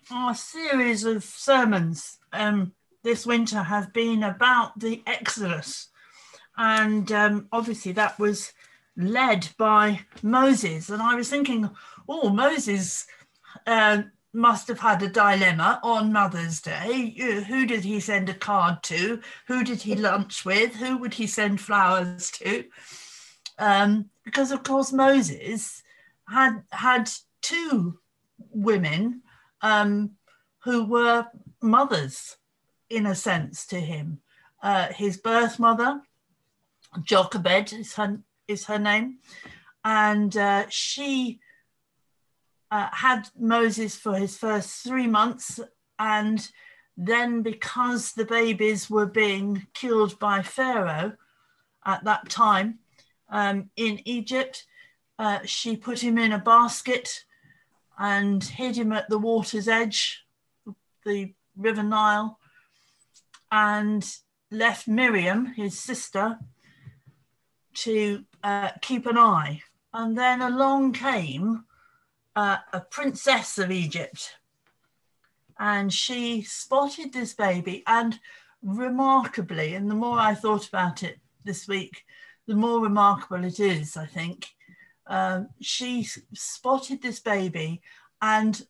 Our series of sermons this winter have been about the Exodus, and obviously that was led by Moses. And I was thinking, oh, Moses must have had a dilemma on Mother's Day. Who did he send a card to? Who did he lunch with? Who would he send flowers to? Because, of course, Moses had two women who were mothers, in a sense, to him. His birth mother, Jochebed is her name, and she had Moses for his first 3 months, and then because the babies were being killed by Pharaoh at that time in Egypt, she put him in a basket and hid him at the water's edge, the River Nile, and left Miriam, his sister, to keep an eye. And then along came a princess of Egypt, and she spotted this baby, and remarkably, and the more I thought about it this week, the more remarkable it is, I think. She spotted this baby and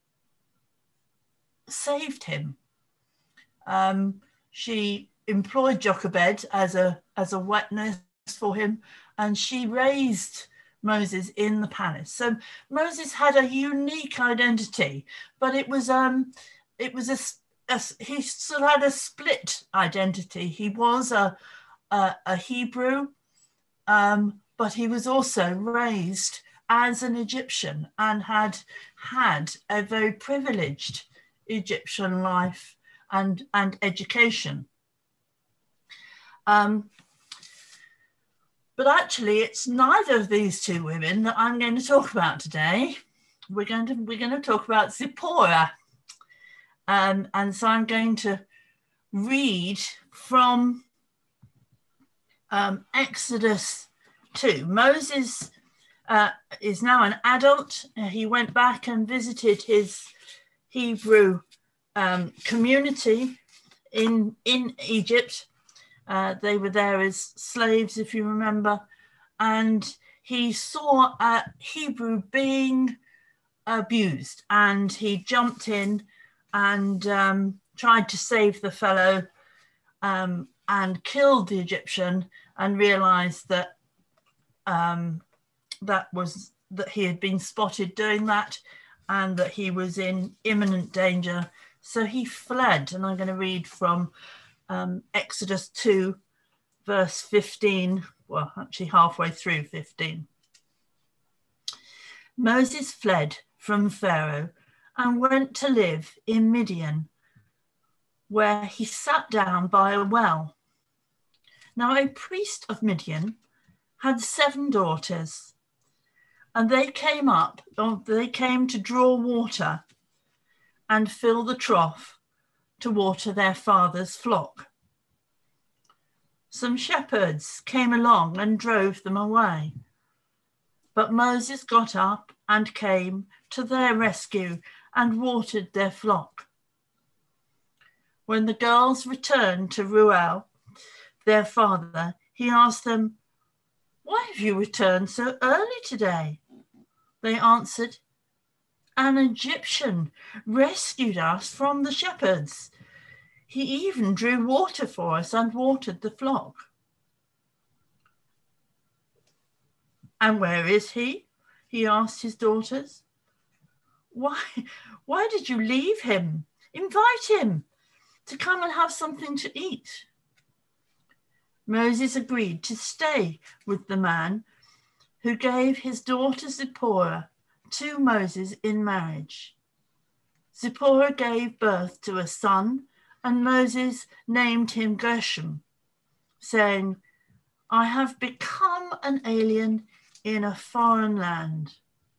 saved him. She employed Jochebed as a wet nurse for him, and she raised Moses in the palace. So Moses had a unique identity, but he still had a split identity. He was a Hebrew, but he was also raised as an Egyptian and had a very privileged Egyptian life and education. But actually, it's neither of these two women that I'm going to talk about today. We're going to talk about Zipporah, and so I'm going to read from Exodus 2. Moses is now an adult. He went back and visited his Hebrew community in Egypt. They were there as slaves, if you remember, and he saw a Hebrew being abused, and he jumped in and tried to save the fellow and killed the Egyptian, and realized that that he had been spotted doing that and that he was in imminent danger. So he fled, and I'm going to read from Exodus 2, verse 15, well, actually halfway through 15. Moses fled from Pharaoh and went to live in Midian, where he sat down by a well. Now a priest of Midian had 7 daughters, and they came to draw water and fill the trough to water their father's flock. Some shepherds came along and drove them away, but Moses got up and came to their rescue and watered their flock. When the girls returned to Reuel, their father, he asked them, "Why have you returned so early today?" They answered, "An Egyptian rescued us from the shepherds. He even drew water for us and watered the flock." "And where is he?" he asked his daughters. Why did you leave him? Invite him to come and have something to eat." Moses agreed to stay with the man who gave his daughter Zipporah to Moses in marriage. Zipporah gave birth to a son, and Moses named him Gershom, saying, "I have become an alien in a foreign land."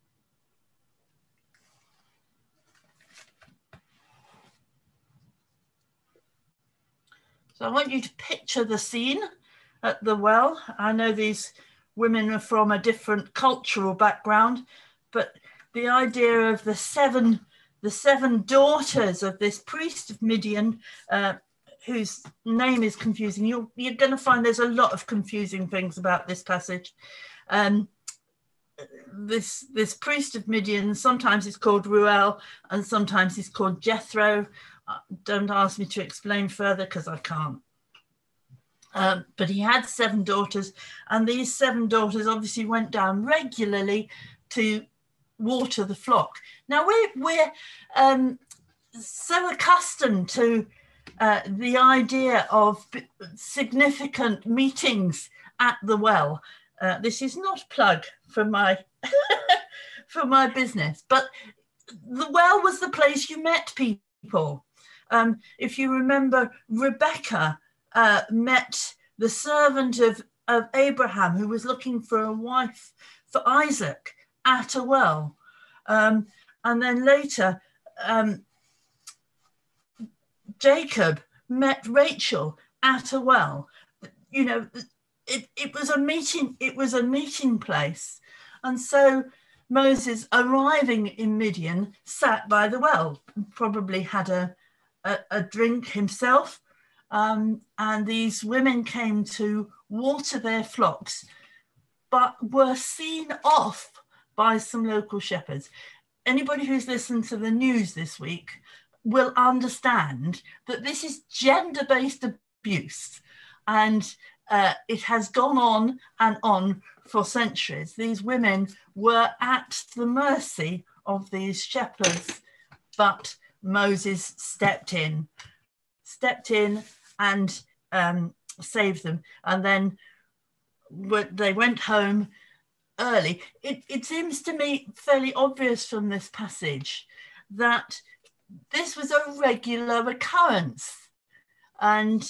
So I want you to picture the scene at the well. I know these women are from a different cultural background, but the idea of the 7 the 7 daughters of this priest of Midian, whose name is confusing. You're going to find there's a lot of confusing things about this passage. This priest of Midian, sometimes he's called Ruel and sometimes he's called Jethro. Don't ask me to explain further because I can't. But he had 7 daughters, and these 7 daughters obviously went down regularly to water the flock. Now we're so accustomed to the idea of significant meetings at the well. This is not a plug for my for my business, but the well was the place you met people. If you remember, Rebecca met the servant of Abraham who was looking for a wife for Isaac at a well. And then later, Jacob met Rachel at a well. You know, it was a meeting place. And so Moses, arriving in Midian, sat by the well, probably had a drink himself. And these women came to water their flocks, but were seen off by some local shepherds. Anybody who's listened to the news this week will understand that this is gender-based abuse, and it has gone on and on for centuries. These women were at the mercy of these shepherds, but Moses stepped in and saved them. And then they went home early. It seems to me fairly obvious from this passage that this was a regular occurrence. And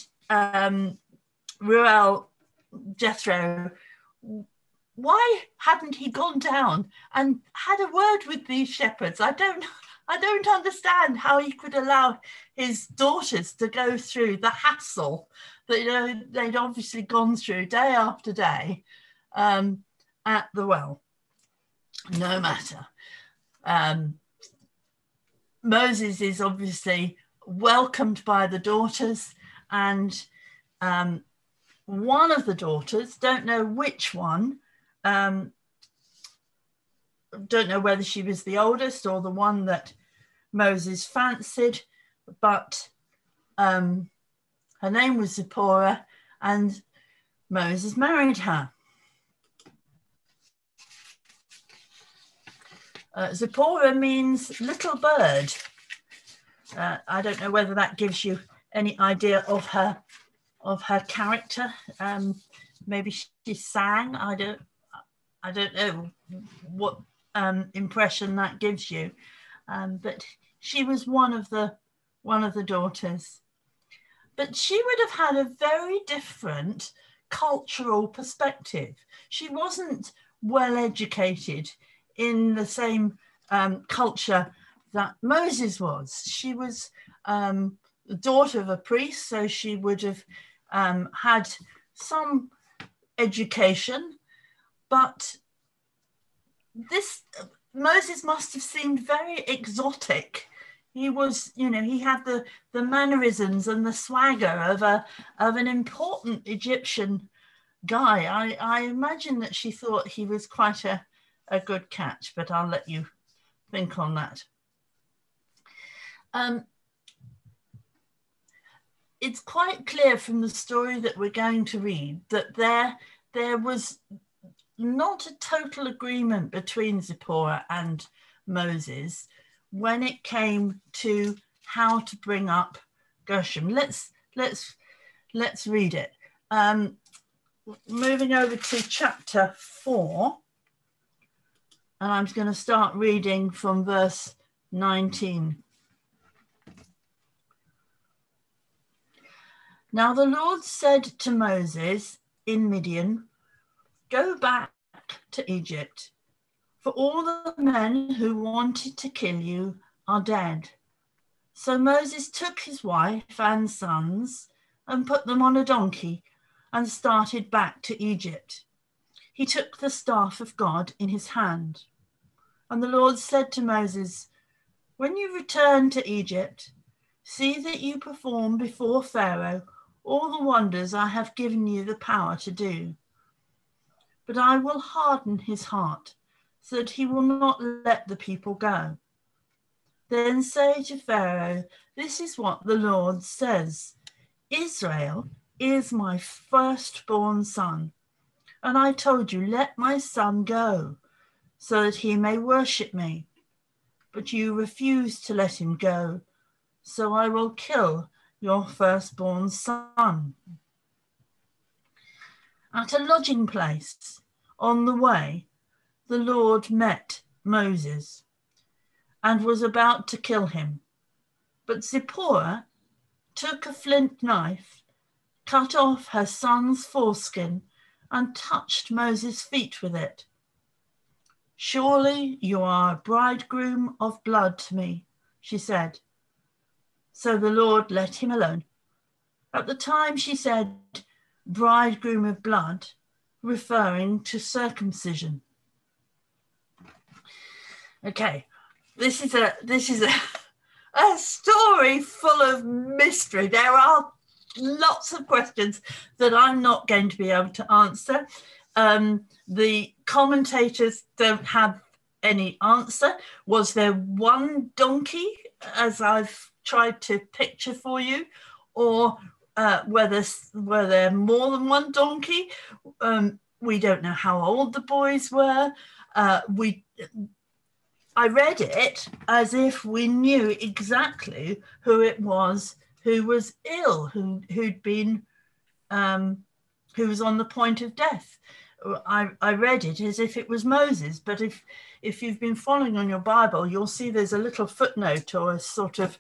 Ruel, Jethro, why hadn't he gone down and had a word with these shepherds? I don't understand how he could allow his daughters to go through the hassle that they'd obviously gone through day after day at the well. No matter. Moses is obviously welcomed by the daughters, and one of the daughters, don't know which one, don't know whether she was the oldest or the one that Moses fancied, but her name was Zipporah, and Moses married her. Zipporah means little bird. I don't know whether that gives you any idea of her character. Maybe she sang. I don't know what impression that gives you, but she was one of the daughters. But she would have had a very different cultural perspective. She wasn't well educated in the same culture that Moses was. She was the daughter of a priest, so she would have had some education, but Moses must have seemed very exotic. He was, he had the mannerisms and the swagger of an important Egyptian guy. I imagine that she thought he was quite a good catch, but I'll let you think on that. It's quite clear from the story that we're going to read that there was not a total agreement between Zipporah and Moses when it came to how to bring up Gershom. Let's read it. Moving over to chapter 4, and I'm going to start reading from verse 19. Now the Lord said to Moses in Midian, "Go back to Egypt, for all the men who wanted to kill you are dead." So Moses took his wife and sons and put them on a donkey and started back to Egypt. He took the staff of God in his hand. And the Lord said to Moses, When you return to Egypt, see that you perform before Pharaoh all the wonders I have given you the power to do. But I will harden his heart so that he will not let the people go. Then say to Pharaoh, this is what the Lord says. Israel is my firstborn son. And I told you, let my son go so that he may worship me. But you refuse to let him go. So I will kill your firstborn son. At a lodging place on the way, the Lord met Moses and was about to kill him. But Zipporah took a flint knife, cut off her son's foreskin, and touched Moses' feet with it. Surely you are a bridegroom of blood to me, she said. So the Lord let him alone. At the time she said, bridegroom of blood, referring to circumcision. Okay, this is a story full of mystery. There are lots of questions that I'm not going to be able to answer. The commentators don't have any answer. Was there one donkey, as I've tried to picture for you, or were there more than one donkey? We don't know how old the boys were. I read it as if we knew exactly who it was who was ill, who was on the point of death. I read it as if it was Moses, but if you've been following on your Bible, you'll see there's a little footnote or a sort of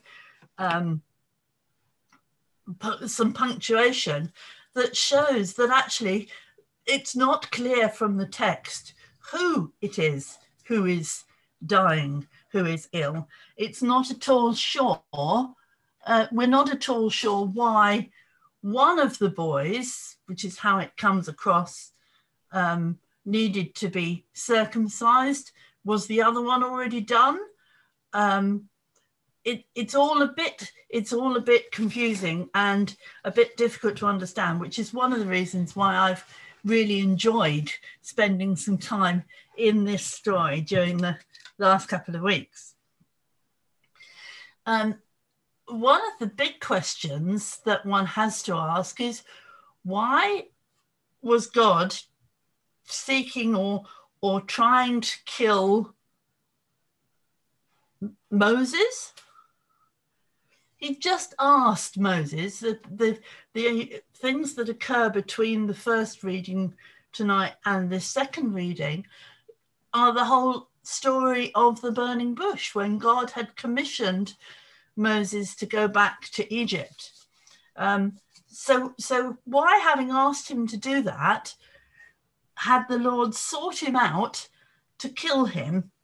some punctuation that shows that actually it's not clear from the text who it is who is dying, who is ill. It's not at all sure. We're not at all sure why one of the boys, which is how it comes across, needed to be circumcised. Was the other one already done? It's all a bit confusing and a bit difficult to understand, which is one of the reasons why I've really enjoyed spending some time in this story during the last couple of weeks. One of the big questions that one has to ask is, why was God seeking or trying to kill Moses? He just asked Moses the things that occur between the first reading tonight and the second reading are the whole story of the burning bush, when God had commissioned Moses to go back to Egypt. So why, having asked him to do that, had the Lord sought him out to kill him?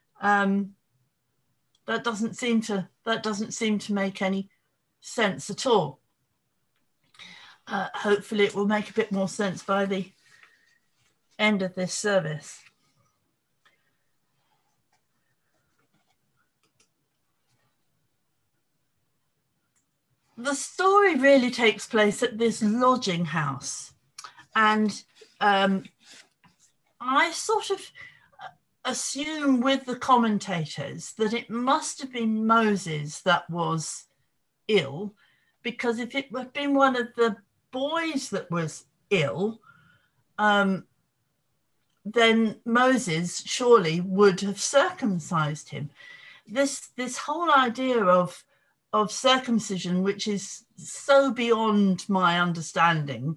That doesn't seem to make any sense at all. Hopefully it will make a bit more sense by the end of this service. The story really takes place at this lodging house, and I sort of assume with the commentators that it must have been Moses that was ill, because if it had been one of the boys that was ill, then Moses surely would have circumcised him. This whole idea of circumcision, which is so beyond my understanding,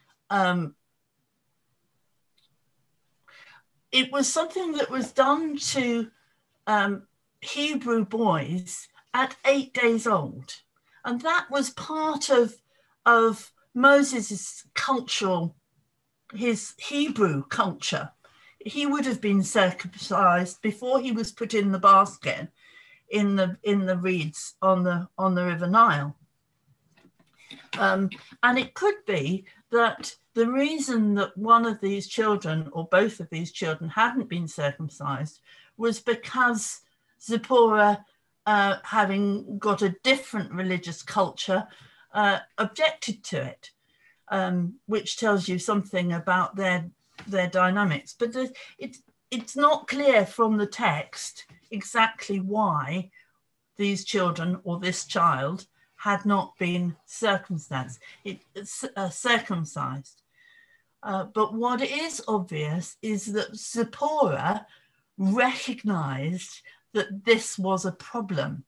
it was something that was done to Hebrew boys at 8 days old. And that was part of Moses' cultural, his Hebrew culture. He would have been circumcised before he was put in the basket in the reeds on the River Nile. And it could be that the reason that one of these children or both of these children hadn't been circumcised was because Zipporah having got a different religious culture, objected to it, which tells you something about their dynamics. But it's not clear from the text exactly why these children or this child had not been circumcised. But what is obvious is that Zipporah recognized that this was a problem.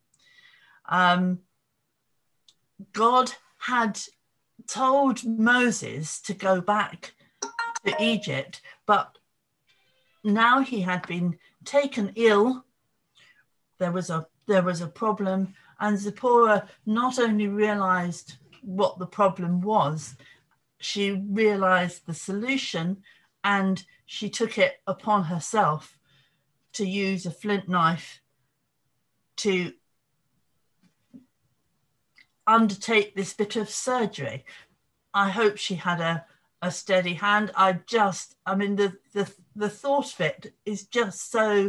God had told Moses to go back to Egypt, but now he had been taken ill. There was a problem, and Zipporah not only realized what the problem was, she realized the solution, and she took it upon herself to use a flint knife to undertake this bit of surgery. I hope she had a steady hand. I mean, the thought of it is just so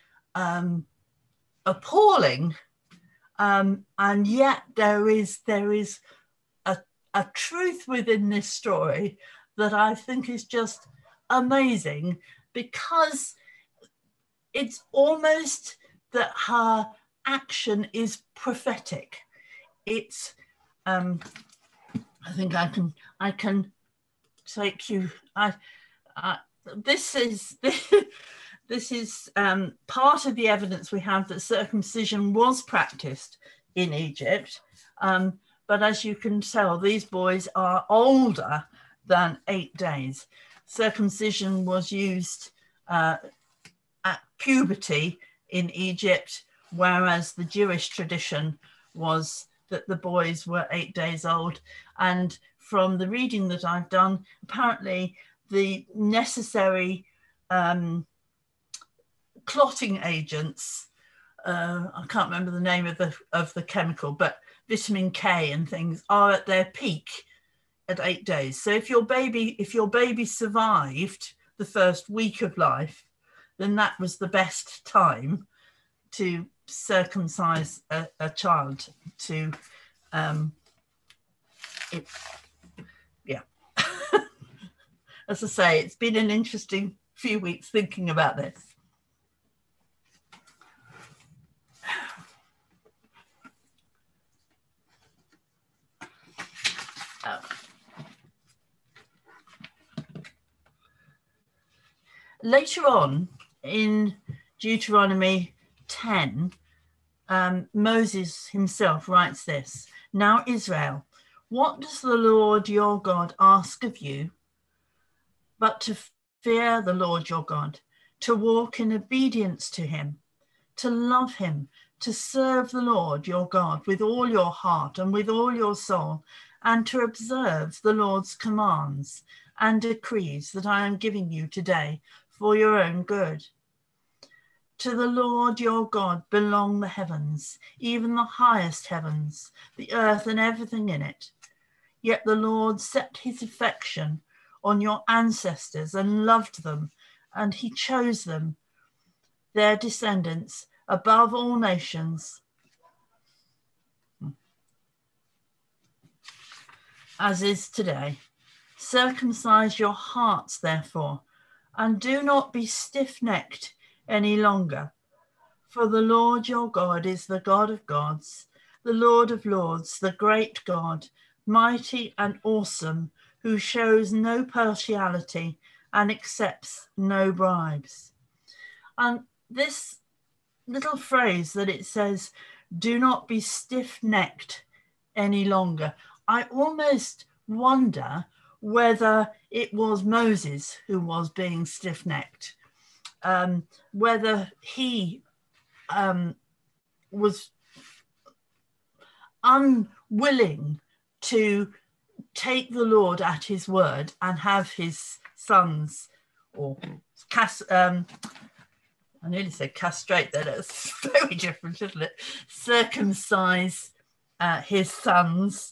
appalling. And yet there is a truth within this story that I think is just amazing, because it's almost that her action is prophetic. It's I think I can take you. This is part of the evidence we have that circumcision was practiced in Egypt. But as you can tell, these boys are older than 8 days. Circumcision was used at puberty in Egypt, whereas the Jewish tradition was that the boys were 8 days old. And from the reading that I've done, apparently the necessary clotting agents, I can't remember the name of the chemical, but vitamin K and things are at their peak at 8 days. So if your baby survived the first week of life, then that was the best time to circumcise a child. As I say, it's been an interesting few weeks thinking about this. Later on in Deuteronomy 10, Moses himself writes this: "Now, Israel, what does the Lord your God ask of you but to fear the Lord your God, to walk in obedience to him, to love him, to serve the Lord your God with all your heart and with all your soul, and to observe the Lord's commands and decrees that I am giving you today for your own good. To the Lord your God belong the heavens, even the highest heavens, the earth and everything in it. Yet the Lord set his affection on your ancestors and loved them, and he chose them, their descendants, above all nations, as is today. Circumcise your hearts, therefore, and do not be stiff-necked any longer. For the Lord your God is the God of gods, the Lord of lords, the great God, mighty and awesome, who shows no partiality and accepts no bribes." And this little phrase that it says, "do not be stiff-necked any longer," I almost wonder whether it was Moses who was being stiff-necked, whether he was unwilling to take the Lord at his word and have his sons, or I nearly said castrate, that it's very different, isn't it? Circumcise his sons,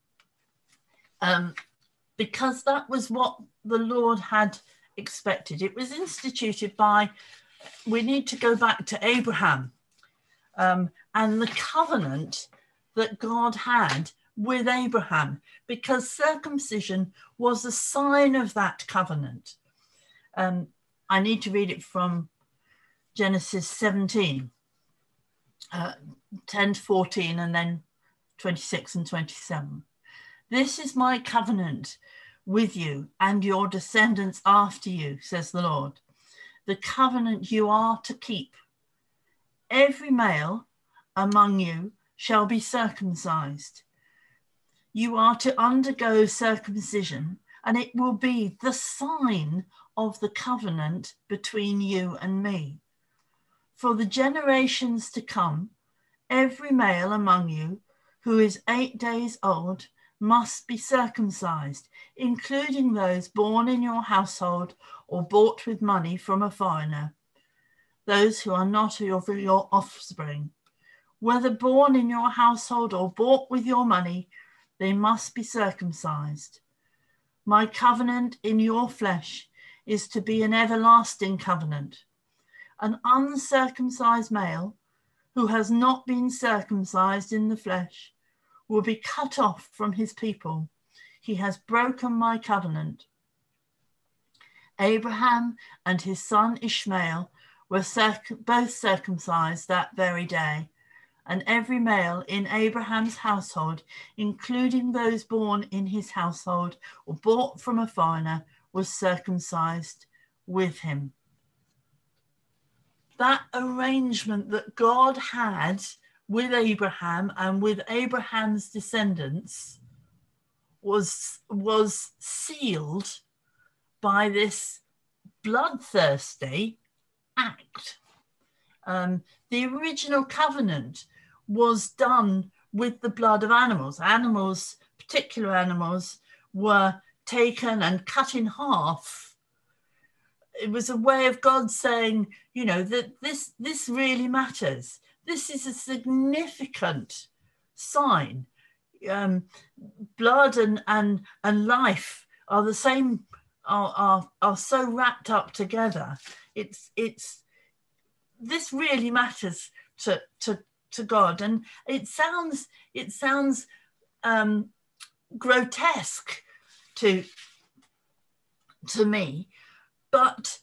because that was what the Lord had expected. It was instituted by, we need to go back to Abraham, and the covenant that God had with Abraham, because circumcision was a sign of that covenant. I need to read it from Genesis 17, 10 to 14, and then 26 and 27. This is my covenant with you and your descendants after you, says the Lord, the covenant you are to keep. Every male among you shall be circumcised. You are to undergo circumcision, and it will be the sign of the covenant between you and me. For the generations to come, every male among you who is 8 days old must be circumcised, including those born in your household or bought with money from a foreigner, those who are not of your offspring. Whether born in your household or bought with your money, they must be circumcised. My covenant in your flesh is to be an everlasting covenant. An uncircumcised male who has not been circumcised in the flesh will be cut off from his people. He has broken my covenant. Abraham and his son Ishmael were both circumcised that very day, and every male in Abraham's household, including those born in his household or bought from a foreigner, was circumcised with him. That arrangement that God had with Abraham and with Abraham's descendants was sealed by this bloodthirsty act. The original covenant was done with the blood of animals. Particular animals, were taken and cut in half. It was a way of God saying, you know, that this really matters. This is a significant sign. Blood and life are the same, are so wrapped up together. This really matters to God, and it sounds grotesque to me, but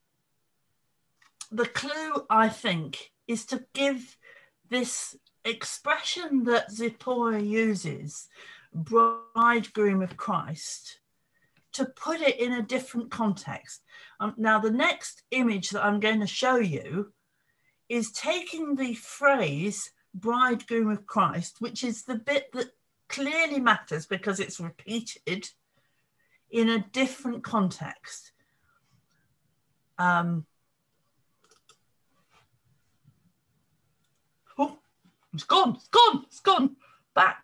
the clue, I think, is to give this expression that Zipporah uses, bridegroom of Christ, to put it in a different context. Now, the next image that I'm going to show you is taking the phrase bridegroom of Christ, which is the bit that clearly matters because it's repeated, in a different context. Oh, it's gone back.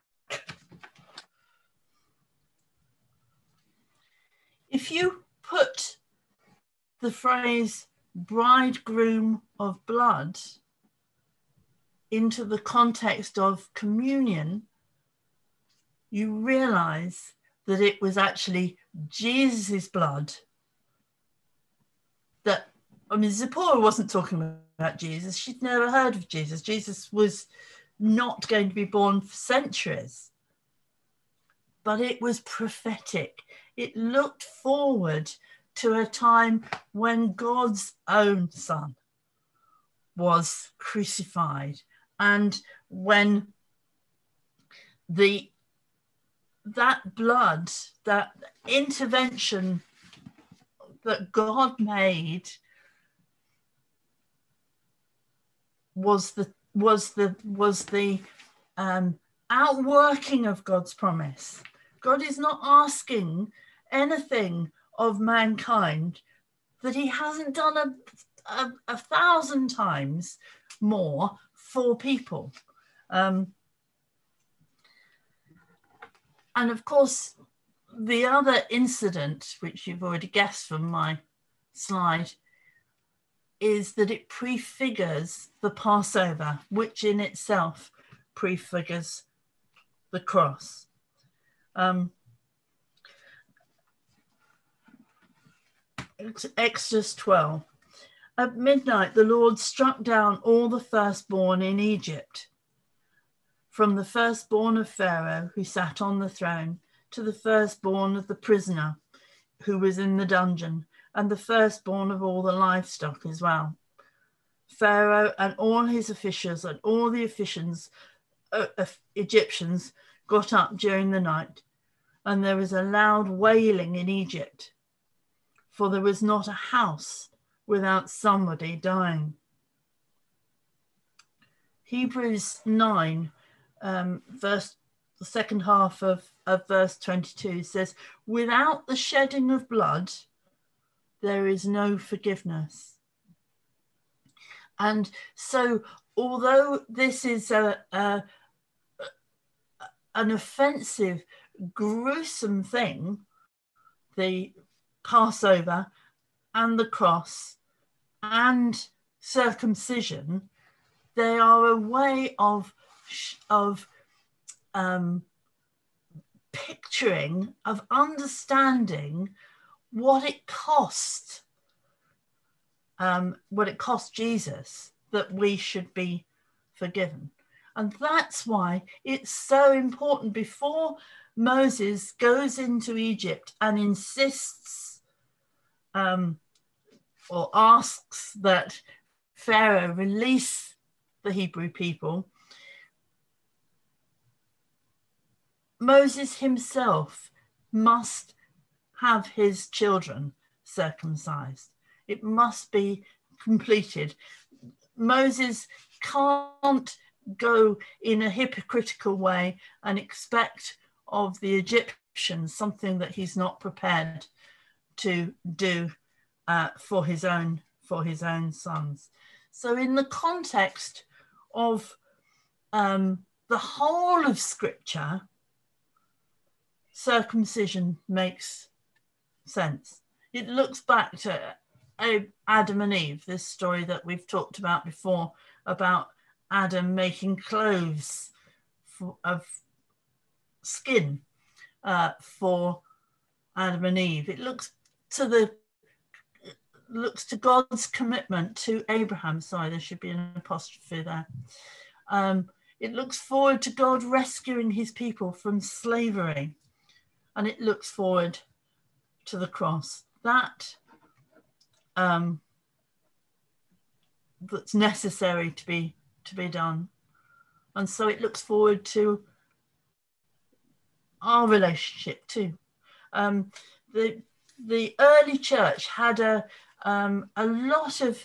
If you put the phrase bridegroom of blood into the context of communion, you realize that it was actually Jesus's blood that, I mean, Zipporah wasn't talking about Jesus. She'd never heard of Jesus. Jesus was not going to be born for centuries, but it was prophetic. It looked forward to a time when God's own son was crucified, and when that blood, that intervention that God made was the outworking of God's promise. God is not asking anything of mankind that he hasn't done a 1,000 times more for people. And of course, the other incident, which you've already guessed from my slide, is that it prefigures the Passover, which in itself prefigures the cross. Exodus 12. At midnight, the Lord struck down all the firstborn in Egypt, from the firstborn of Pharaoh who sat on the throne to the firstborn of the prisoner who was in the dungeon, and the firstborn of all the livestock as well. Pharaoh and all his officials and all the Egyptians got up during the night, and there was a loud wailing in Egypt, for there was not a house without somebody dying. Hebrews 9, the second half of verse 22 says, without the shedding of blood, there is no forgiveness. And so, although this is an offensive, gruesome thing, the Passover and the cross and circumcision, they are a way of picturing, of understanding what it cost Jesus that we should be forgiven. And that's why it's so important before Moses goes into Egypt and insists or asks that Pharaoh release the Hebrew people. Moses himself must have his children circumcised. It must be completed. Moses can't go in a hypocritical way and expect of the Egyptians something that he's not prepared to do for his own sons. So in the context of the whole of Scripture, circumcision makes sense. It looks back to Adam and Eve, this story that we've talked about before, about Adam making clothes of skin for Adam and Eve. It looks to God's commitment to Abraham. Sorry, there should be an apostrophe there. It looks forward to God rescuing his people from slavery, and it looks forward to the cross. That's necessary to be done, and so it looks forward to our relationship too. The early church had a lot of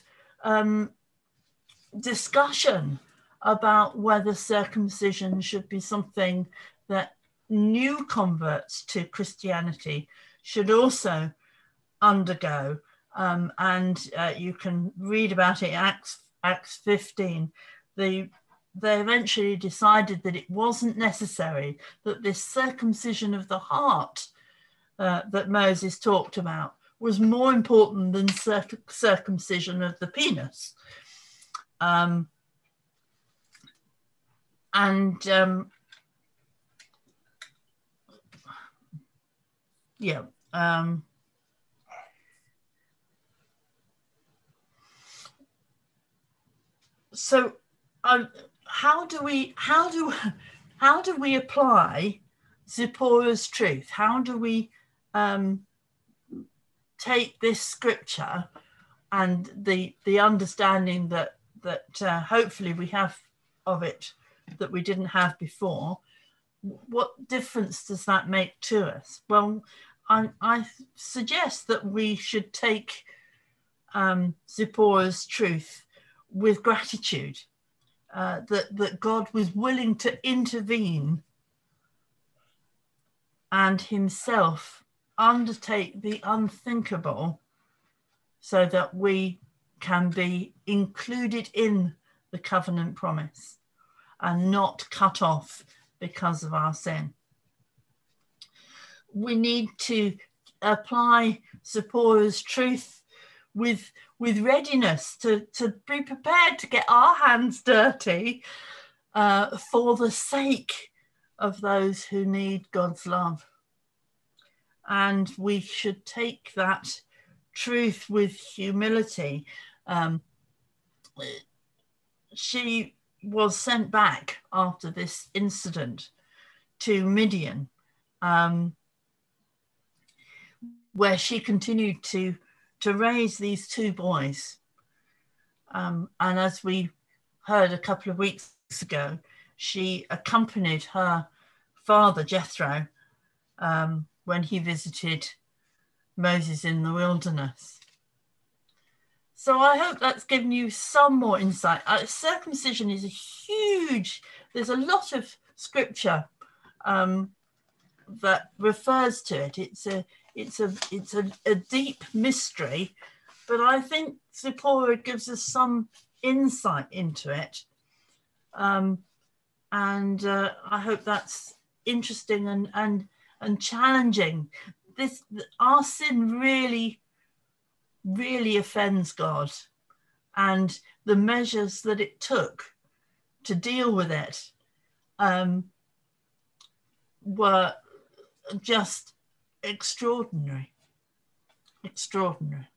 discussion about whether circumcision should be something that new converts to Christianity should also undergo. And you can read about it in Acts 15. They eventually decided that it wasn't necessary, that this circumcision of the heart that Moses talked about was more important than circumcision of the penis. So how do we apply Zipporah's truth? How do we take this scripture and the understanding that hopefully we have of it that we didn't have before? What difference does that make to us? Well, I suggest that we should take Zipporah's truth with gratitude, that God was willing to intervene and himself undertake the unthinkable so that we can be included in the covenant promise and not cut off because of our sin. We need to apply Zipporah's truth with readiness to be prepared to get our hands dirty for the sake of those who need God's love. And we should take that truth with humility. She was sent back after this incident to Midian, where she continued to raise these two boys. And as we heard a couple of weeks ago, she accompanied her father, Jethro, when he visited Moses in the wilderness. So I hope that's given you some more insight. Circumcision is a huge, there's a lot of scripture that refers to it. It's a deep mystery, but I think Zipporah gives us some insight into it. And I hope that's interesting and challenging. Our sin really offends God, and the measures that it took to deal with it were just extraordinary.